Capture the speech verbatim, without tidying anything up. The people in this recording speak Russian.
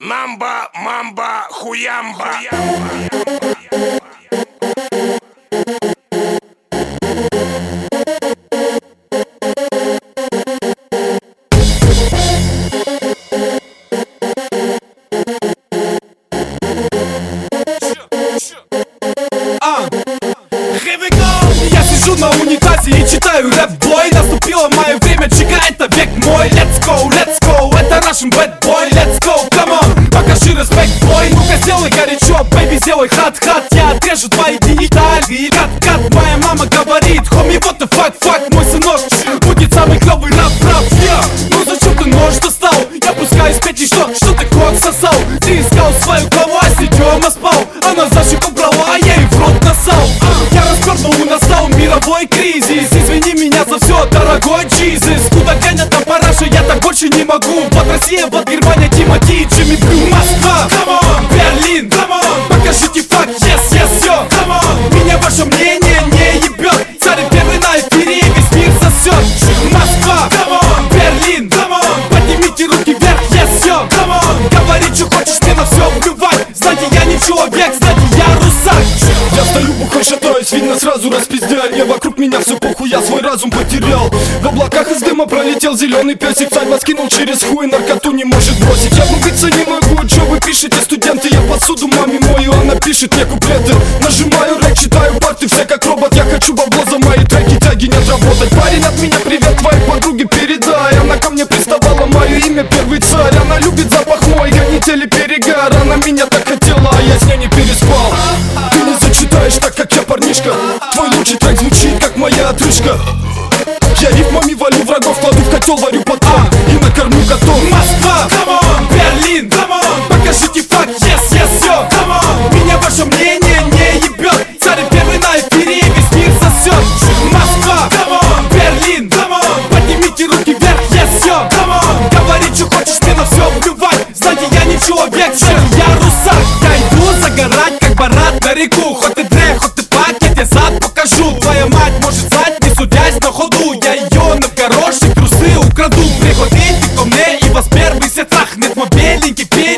Мамба, мамба, хуямба. Я сижу на унитазе и читаю рэп-бой. Наступило мое время, чика, это век мой. Let's go, let's go, это Russian bad boy. Let's go, come on, покажи респект, бой. Ну-ка сделай горячо, baby, сделай хат-хат. Я отрежу твои гениталии, кат-кат. Моя мама говорит, homie, what the fuck, fuck. Мой сынок будет самый клёвый рап-рап. Yeah. Ну зачем ты нож достал? Я пускаюсь петь и что, что ты кот сосал? Ты искал свою главу, а сидём, спал. Она за щеку брала, а я ей в рот насал. Я развернул, настал мировой кризис. Извини меня за все, дорогой Jesus. Куда гонят на параше, я так больше не могу. Вот Россия, вот Германия, Тимати, Джимми Блю. Москва, come on, Берлин, come on. Покажите факт, yes, yes, все, come on. Меня ваше мнение не ебет. Царь первый на эфире, весь мир сосет. Москва, come on, Берлин, come on. Поднимите руки вверх, yes, все, come on. Говори, что хочешь, мне на все плевать. Знаете, я не человек, знаете, я русак. Я стою бухой, шатаюсь, видно сразу распиздяй. Вокруг меня все похуй, я свой разум потерял. В облаках из дыма пролетел зеленый песик. Царь вас кинул через хуй, наркоту не может бросить. Я влюбиться не могу, что вы пишете, студенты? Я посуду маме мою, она пишет мне куплеты. Нажимаю рэк, читаю парты, все как робот. Я хочу бабло за мои треки, тяги не отработать. Парень, от меня привет твоей подруге передай. Она ко мне приставала, мое имя первый царь. Она любит запах мой, гонители перегар. Она меня так хотела, а я с ней не переспал. Ты не зачитаешь так, как я, парнишка. Твой лучший трек звучит, как моя отрыжка. Я рифмами валю врагов, кладу в котел, варю потом и накормлю котов. Москва, come on, Берлин, come on. Покажите факт, yes, yes, все, come on. Меня ваше мнение не ебет. Царь первый на эфире, весь мир сосет. Москва, come on, Берлин, come on. Поднимите руки вверх, yes, все, come on. Говори, что хочешь, мне на все плевать. Знаете, я не человек, знаете, я русак. Я иду загорать, как Барат на реку. Хоть ты дре, хоть ты пак, я тебе зад покажу. Твоя мать может знать, не судясь на ходу. Я ее на горошек трусы украду. Приходите ко мне и вас первый се трахнет. Мой беленький пень.